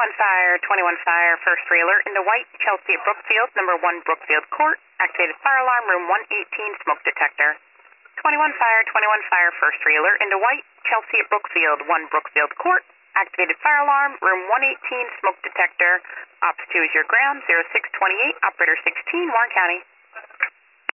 21 Fire, first alert into White, Chelsea at Brookfield, number 1 Brookfield Court. Activated fire alarm, room 118, smoke detector. 21 Fire, first alert into White, Chelsea at Brookfield, 1 Brookfield Court. Activated fire alarm, room 118, smoke detector. Ops 2 is your ground, 0628, operator 16, Warren County.